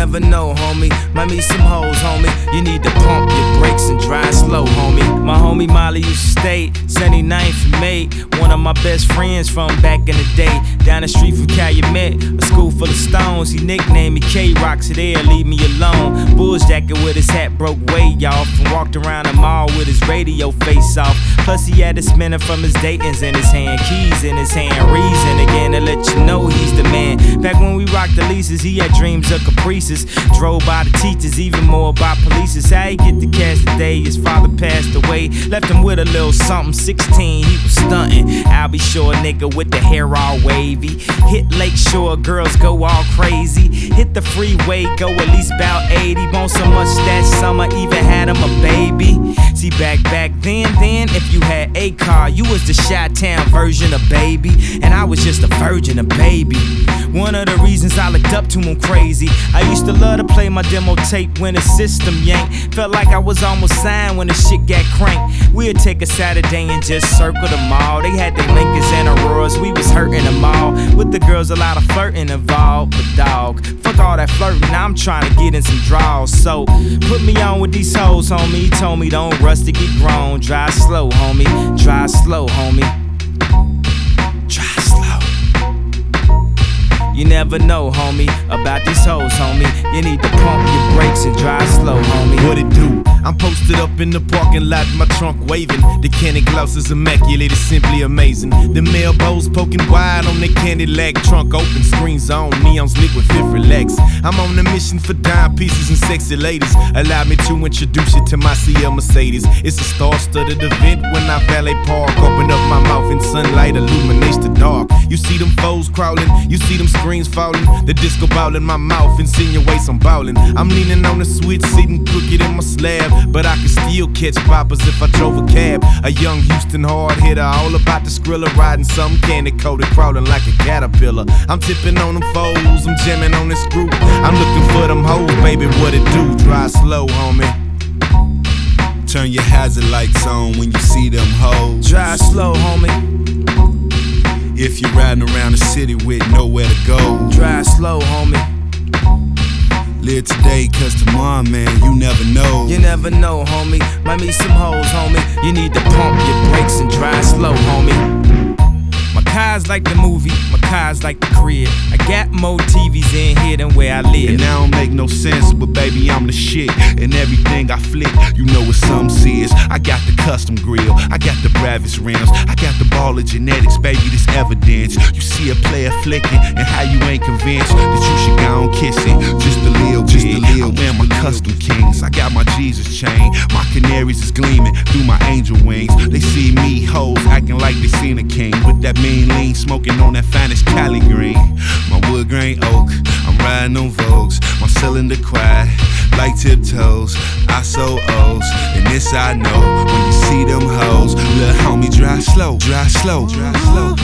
never know, homie. Might meet some hoes, homie. You need to pump your brakes and drive slow, homie. My homie Molly used to stay 79th and May. One of my best friends from back in the day. Down the street from Calumet, a school full of stones. He nicknamed me K-Rock, so there, leave me alone. Bulls jacket with his hat broke way off, and walked around the mall with his radio face off. Plus he had a spinner from his Dayton's in his hand, keys in his hand. Reason again to let you know he's the man. Back when we rocked the leases, he had dreams of caprices. Drove by the teachers, even more by police. How he get the cash today? His father passed away, left him with a little something. 16, he was stunting. I'll be sure, nigga, with the hair all wavy. Hit Lakeshore, girls go all crazy. Hit the freeway, go at least about 80. Bone so much that summer, even had him a baby. See, back then, if you had a car, you was the Chi-Town version of Baby, and I was just a virgin of Baby. One of the reasons I looked up to him crazy, I used to love to play my demo tape when the system yanked. Felt like I was almost signed when the shit got cranked. We'd take a Saturday and just circle the mall. They had their Lincolns and Auroras, we was hurting them all. With the girls, a lot of flirting involved, but dog, fuck all that flirting, now I'm trying to get in some draws. So, put me on with these hoes, homie. He told me don't rush to get grown. Drive slow, homie. Drive slow, homie. Drive slow. You never know, homie, about these hoes, homie. You need to pump your brakes and drive slow, homie. What it do? I'm posted up in the parking lot, my trunk waving. The candy gloss is immaculate, it's simply amazing. The mail bows poking wide on the candy lag. Trunk open, screens on, neons lit with fifth relax. I'm on a mission for dime pieces and sexy ladies. Allow me to introduce you to my CL Mercedes. It's a star-studded event when I valet park. Open up my mouth and sunlight illuminates the dark. You see them foes crawling, you see them screens falling. The disco ball in my mouth insinuates I'm ballin'. I'm leaning on the switch, sitting crooked in my slab, but I can still catch boppers if I drove a cab. A young Houston hard hitter, all about the Skrilla, riding some candy coated, crawling like a caterpillar. I'm tipping on them foes, I'm jamming on this group. I'm looking for them hoes, baby, what it do? Drive slow, homie. Turn your hazard lights on when you see them hoes. Drive slow, homie. If you're riding around the city with nowhere to go, drive slow, homie. Live today, cause tomorrow, man, you never know. You never know, homie. Might meet some hoes, homie. You need to pump your brakes and drive slow, homie. My car's like the movie, my car's like the crib. I got more TVs in here than where I live. And that don't make no sense, but baby, I'm the shit. And everything I flick, you know what some says. I got the custom grill, I got the Bravis rims, I got the ball of genetics, baby, this evidence. You see a player flicking, and how you ain't convinced that you should go on kissing. Just a little bit, I wear my custom kings, I got my Jesus chain. My canaries is gleaming through my angel wings. They see me, hoes, acting like they seen a king. With that mean lean, smoking on that finest Cali green. My wood grain oak, I'm riding on Vogues. My cylinder quiet, like tiptoes. I so O's, and this I know. When you see them hoes, little homie, drive slow, drive slow, drive slow.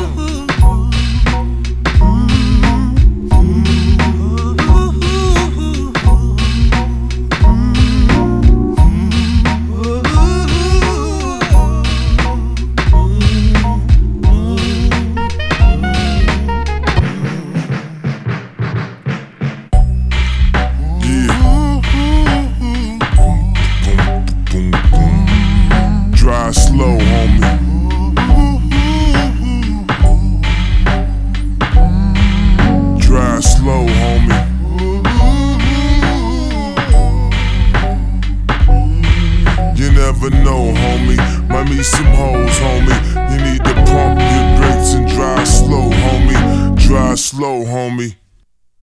Drive slow, homie. Drive slow, homie. You never know, homie. Might meet some hoes, homie. You need to pump your brakes and drive slow, homie. Drive slow, homie.